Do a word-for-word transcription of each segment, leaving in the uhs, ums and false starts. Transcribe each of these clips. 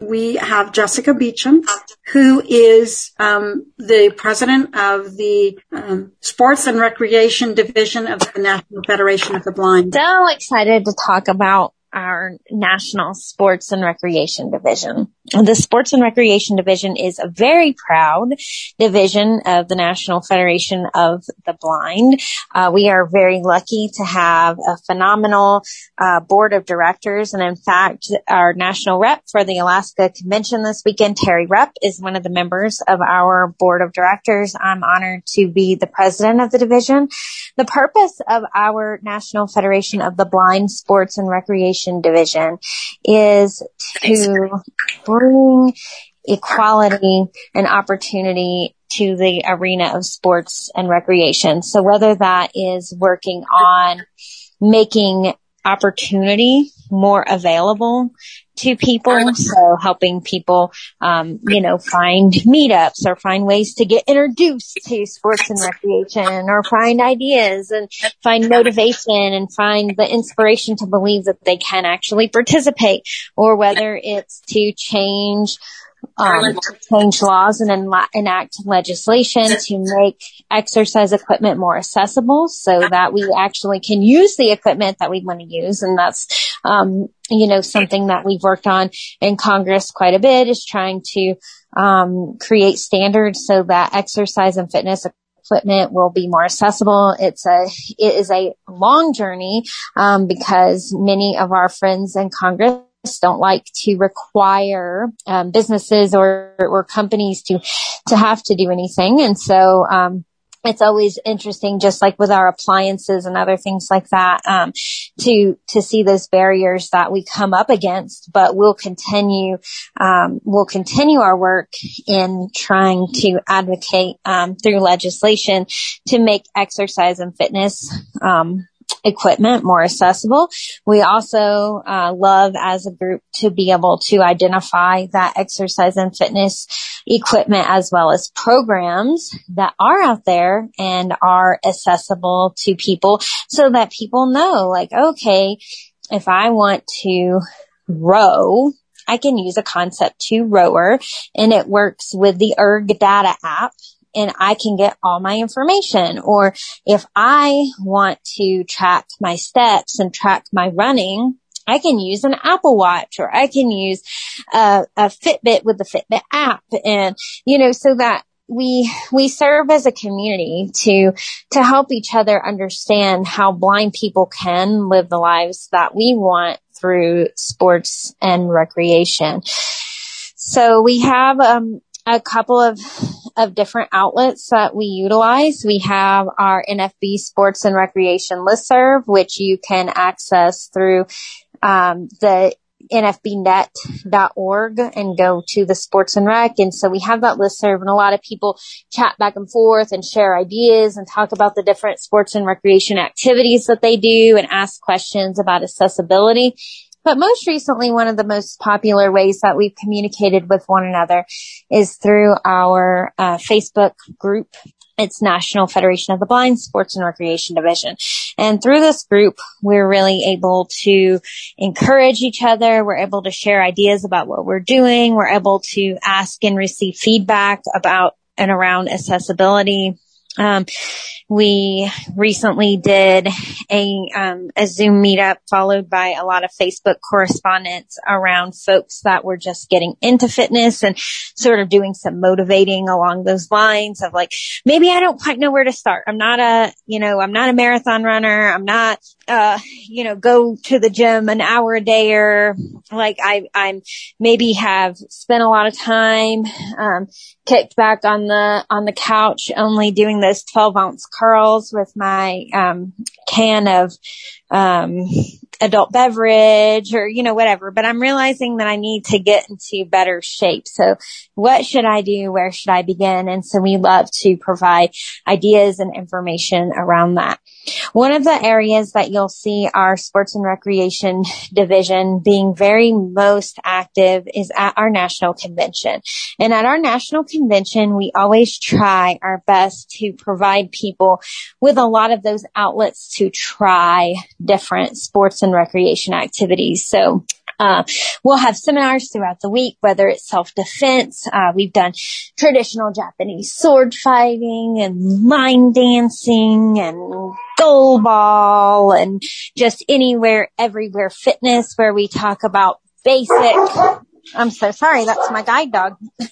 we have Jessica Beecham, who is um, the president of the um, Sports and Recreation Division of the National Federation of the Blind. So excited to talk about our National Sports and Recreation Division. The Sports and Recreation Division is a very proud division of the National Federation of the Blind. Uh, we are very lucky to have a phenomenal uh, board of directors. And in fact, our national rep for the Alaska Convention this weekend, Terry Rupp, is one of the members of our board of directors. I'm honored to be the president of the division. The purpose of our National Federation of the Blind Sports and Recreation Division is to bring equality and opportunity to the arena of sports and recreation. So whether that is working on making opportunity more available to people, so helping people, um, you know, find meetups or find ways to get introduced to sports and recreation, or find ideas and find motivation and find the inspiration to believe that they can actually participate, or whether it's to change Um, to change laws and en- enact legislation to make exercise equipment more accessible so that we actually can use the equipment that we want to use. And that's, um, you know, something that we've worked on in Congress quite a bit, is trying to, um, create standards so that exercise and fitness equipment will be more accessible. It's a, it is a long journey, um, because many of our friends in Congress don't like to require um, businesses or, or companies to to have to do anything. And so um, it's always interesting, just like with our appliances and other things like that, um, to to see those barriers that we come up against. But we'll continue um, we'll continue our work in trying to advocate um, through legislation to make exercise and fitness um equipment more accessible. We also uh, love as a group to be able to identify that exercise and fitness equipment as well as programs that are out there and are accessible to people, so that people know, like, okay, if I want to row, I can use a Concept two rower, and it works with the ErgData app, and I can get all my information. Or if I want to track my steps and track my running, I can use an Apple Watch, or I can use uh, a Fitbit with the Fitbit app. And, you know, so that we, we serve as a community to, to help each other understand how blind people can live the lives that we want through sports and recreation. So we have, um, a couple of, of different outlets that we utilize. We have our N F B Sports and Recreation listserv, which you can access through, um, the N F B net dot org and go to the sports and rec. And so we have that listserv, and a lot of people chat back and forth and share ideas and talk about the different sports and recreation activities that they do and ask questions about accessibility. But most recently, one of the most popular ways that we've communicated with one another is through our uh, Facebook group. It's National Federation of the Blind Sports and Recreation Division. And through this group, we're really able to encourage each other. We're able to share ideas about what we're doing. We're able to ask and receive feedback about and around accessibility. Um, we recently did a, um, a Zoom meetup followed by a lot of Facebook correspondence around folks that were just getting into fitness, and sort of doing some motivating along those lines of, like, maybe I don't quite know where to start. I'm not a, you know, I'm not a marathon runner. I'm not, uh, you know, go to the gym an hour a day, or like I, I'm maybe have spent a lot of time, um, kicked back on the, on the couch, only doing those twelve ounce curls with my, um, can of, um, adult beverage, or, you know, whatever. But I'm realizing that I need to get into better shape. So what should I do? Where should I begin? And so we love to provide ideas and information around that. One of the areas that you'll see our sports and recreation division being very most active is at our national convention. And at our national convention, we always try our best to provide people with a lot of those outlets to try different sports and recreation activities. So Uh, we'll have seminars throughout the week, whether it's self-defense. Uh, we've done traditional Japanese sword fighting and line dancing and goal ball and just anywhere, everywhere fitness, where we talk about basic. I'm so sorry. That's my guide dog.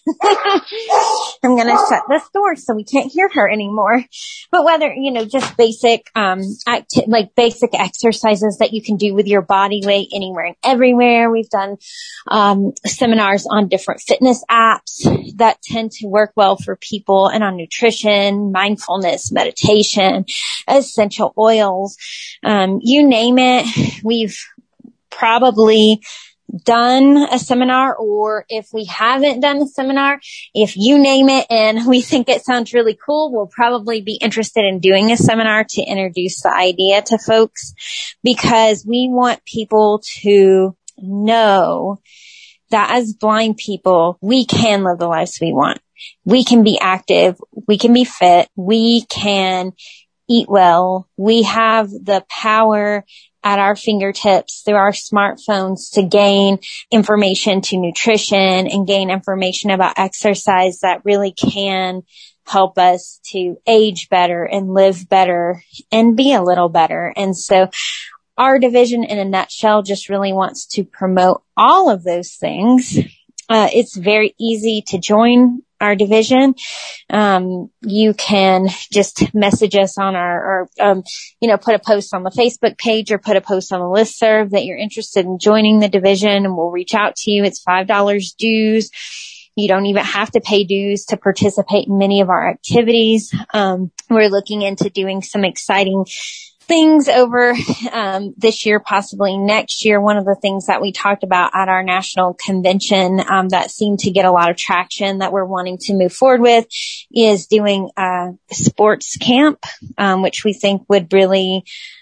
I'm going to shut this door so we can't hear her anymore. But whether, you know, just basic, um, acti- like basic exercises that you can do with your body weight anywhere and everywhere. We've done, um, seminars on different fitness apps that tend to work well for people, and on nutrition, mindfulness, meditation, essential oils, um, you name it. We've probably done a seminar, or if we haven't done a seminar, if you name it and we think it sounds really cool, we'll probably be interested in doing a seminar to introduce the idea to folks, because we want people to know that as blind people, we can live the lives we want. We can be active. We can be fit. We can eat well. We have the power at our fingertips through our smartphones to gain information to nutrition and gain information about exercise that really can help us to age better and live better and be a little better. And so our division in a nutshell just really wants to promote all of those things. Uh, it's very easy to join our division. Um, you can just message us on our, or, um, you know, put a post on the Facebook page or put a post on the listserv that you're interested in joining the division, and we'll reach out to you. It's five dollars dues. You don't even have to pay dues to participate in many of our activities. Um, we're looking into doing some exciting things over um this year, possibly next year. One of the things that we talked about at our national convention um that seemed to get a lot of traction that we're wanting to move forward with is doing a sports camp, um which we think would really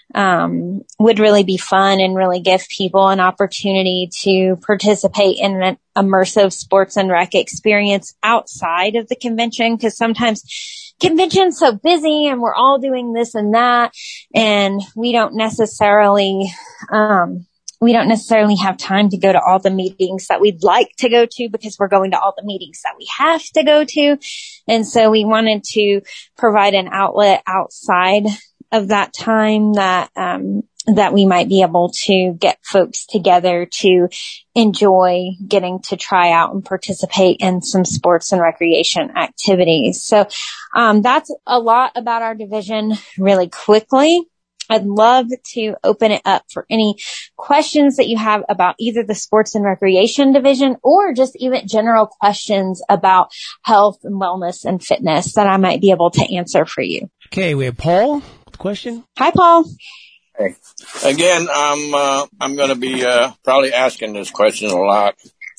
um would really be fun and really give people an opportunity to participate in an immersive sports and rec experience outside of the convention, because sometimes convention's so busy and we're all doing this and that, and we don't necessarily, um, we don't necessarily have time to go to all the meetings that we'd like to go to, because we're going to all the meetings that we have to go to. And so we wanted to provide an outlet outside of that time that, um, that we might be able to get folks together to enjoy getting to try out and participate in some sports and recreation activities. So, um, that's a lot about our division really quickly. I'd love to open it up for any questions that you have about either the sports and recreation division, or just even general questions about health and wellness and fitness that I might be able to answer for you. Okay, we have Paul with a question. Hi, Paul. Hey. Again, I'm uh, I'm going to be uh, probably asking this question a lot.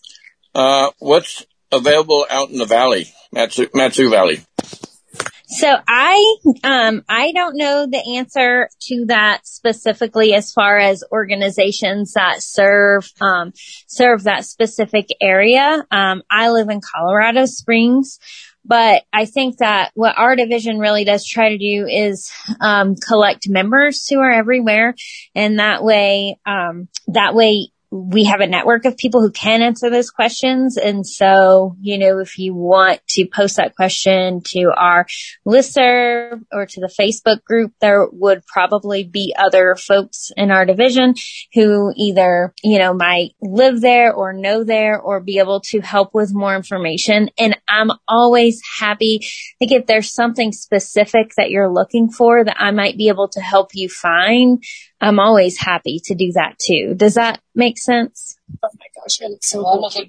Uh, what's available out in the valley, Matsu, Matsu Valley? So I um I don't know the answer to that specifically as far as organizations that serve um serve that specific area. Um, I live in Colorado Springs. But I think that what our division really does try to do is um collect members who are everywhere, and that way um that way we have a network of people who can answer those questions. And so, you know, if you want to post that question to our listserv or to the Facebook group, there would probably be other folks in our division who either, you know, might live there or know there or be able to help with more information. And I'm always happy, like if there's something specific that you're looking for that I might be able to help you find, I'm always happy to do that too. Does that make sense? Oh my gosh, I look so good.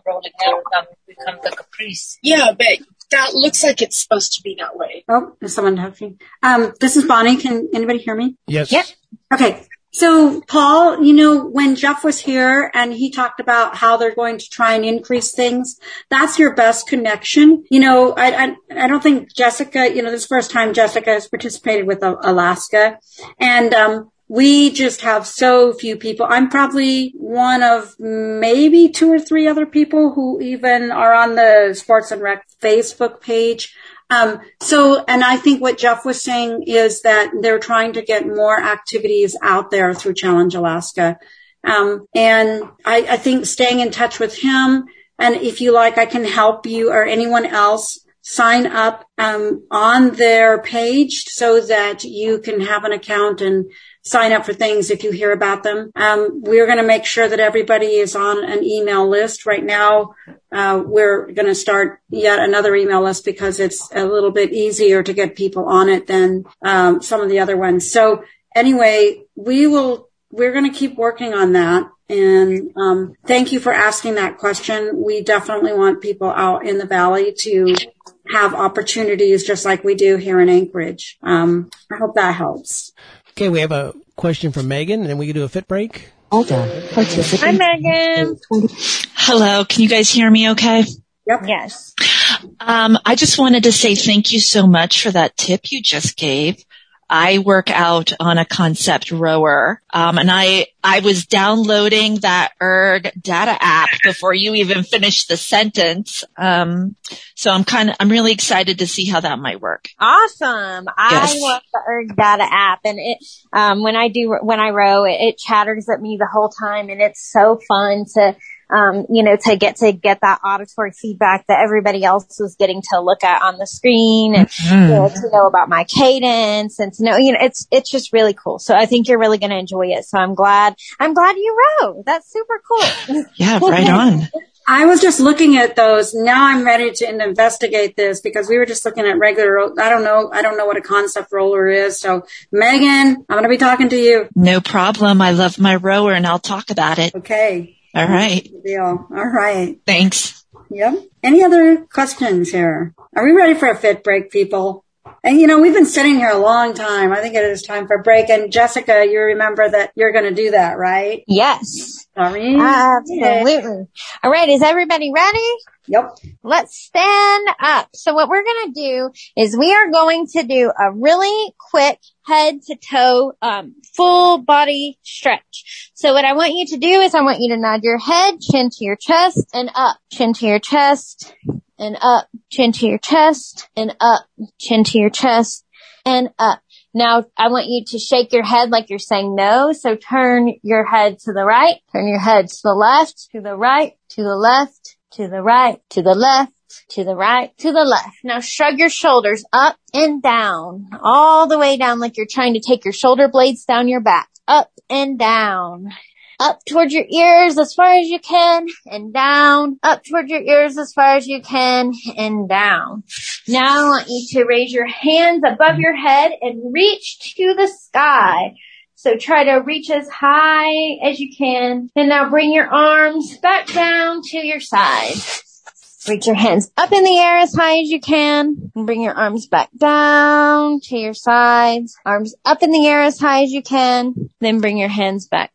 Become the caprice. Yeah, but that looks like it's supposed to be that way. Oh, is someone talking? Um, this is Bonnie. Can anybody hear me? Yes. Yep. Okay. So, Paul, you know, when Jeff was here and he talked about how they're going to try and increase things, that's your best connection. You know, I, I, I don't think Jessica, you know, this is the first time Jessica has participated with Alaska. And, um, we just have so few people. I'm probably one of maybe two or three other people who even are on the Sports and Rec Facebook page. Um, so, and I think what Jeff was saying is that they're trying to get more activities out there through Challenge Alaska. Um, and I, I think staying in touch with him, and if you like, I can help you or anyone else sign up um, on their page so that you can have an account and sign up for things if you hear about them. Um, we're going to make sure that everybody is on an email list. Right now, uh, we're going to start yet another email list because it's a little bit easier to get people on it than um, some of the other ones. So anyway, we will, we're going to keep working on that. And um, thank you for asking that question. We definitely want people out in the Valley to have opportunities just like we do here in Anchorage. Um, I hope that helps. Okay, we have a question from Megan, and then we can do a fit break. Hold on. Hi, Megan. Hello. Can you guys hear me okay? Yep. Yes. Um, I just wanted to say thank you so much for that tip you just gave. I work out on a Concept rower, um, and I, I was downloading that Erg data app before you even finished the sentence. Um, so I'm kind of, I'm really excited to see how that might work. Awesome. I Yes. love the Erg Data app, and it, um, when I do, when I row, it, it chatters at me the whole time, and it's so fun to, um, you know, to get to get that auditory feedback that everybody else was getting to look at on the screen, and Mm-hmm. you know, to know about my cadence and to know, you know, it's, it's just really cool. So I think you're really going to enjoy it. So I'm glad, I'm glad you row. That's super cool. Yeah, right on. I was just looking at those. Now I'm ready to investigate this because we were just looking at regular, I don't know, I don't know what a Concept roller is. So Megan, I'm going to be talking to you. No problem. I love my rower, and I'll talk about it. Okay. All right. Good deal. All right. Thanks. Yep. Any other questions here? Are we ready for a fit break, people? And, you know, we've been sitting here a long time. I think it is time for a break. And Jessica, you remember that you're going to do that, right? Yes. Sorry. Absolutely. All right. Is everybody ready? Yep. Let's stand up. So what we're going to do is we are going to do a really quick head to toe, um, full body stretch. So what I want you to do is I want you to nod your head, chin to your chest and up, chin to your chest and up, chin to your chest and up, chin to your chest and up. Now, I want you to shake your head like you're saying no. So turn your head to the right, turn your head to the left, to the right, to the left, to the right, to the left, to the right, to the left. Now shrug your shoulders up and down, all the way down like you're trying to take your shoulder blades down your back, up and down. Up towards your ears as far as you can and down. Up towards your ears as far as you can and down. Now I want you to raise your hands above your head and reach to the sky. So try to reach as high as you can. And now bring your arms back down to your sides. Reach your hands up in the air as high as you can. And bring your arms back down to your sides. Arms up in the air as high as you can. Then bring your hands back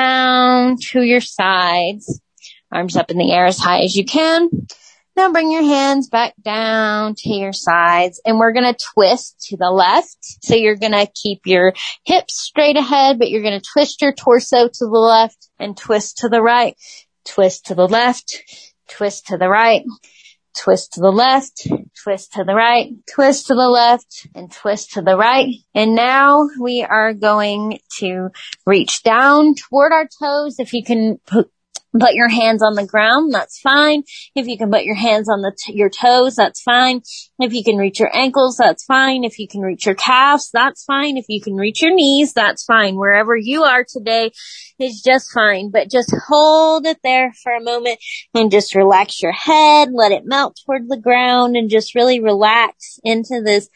down to your sides. Arms up in the air as high as you can. Now bring your hands back down to your sides, and we're going to twist to the left. So you're going to keep your hips straight ahead, but you're going to twist your torso to the left and twist to the right. Twist to the left, twist to the right, twist to the left, twist to the right, twist to the left, and twist to the right. And now we are going to reach down toward our toes. If you can put Put your hands on the ground, that's fine. If you can put your hands on the t- your toes, that's fine. If you can reach your ankles, that's fine. If you can reach your calves, that's fine. If you can reach your knees, that's fine. Wherever you are today is just fine. But just hold it there for a moment and just relax your head. Let it melt toward the ground and just really relax into this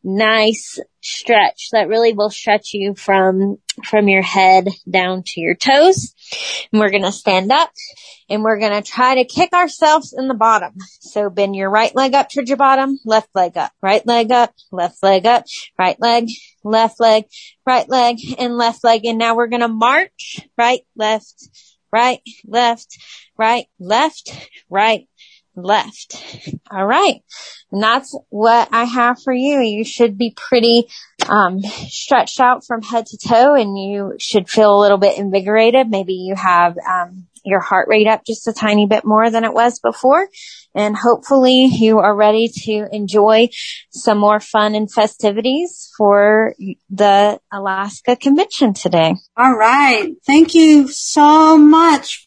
nice stretch that really will stretch you from from your head down to your toes. And we're going to stand up and we're going to try to kick ourselves in the bottom. So bend your right leg up towards your bottom, left leg up, right leg up, left leg up, right leg, left leg, right leg, and left leg. And now we're going to march right, left, right, left, right, left, right, left. All right. And that's what I have for you. You should be pretty um stretched out from head to toe, and you should feel a little bit invigorated. Maybe you have um your heart rate up just a tiny bit more than it was before. And hopefully you are ready to enjoy some more fun and festivities for the Alaska Convention today. All right. Thank you so much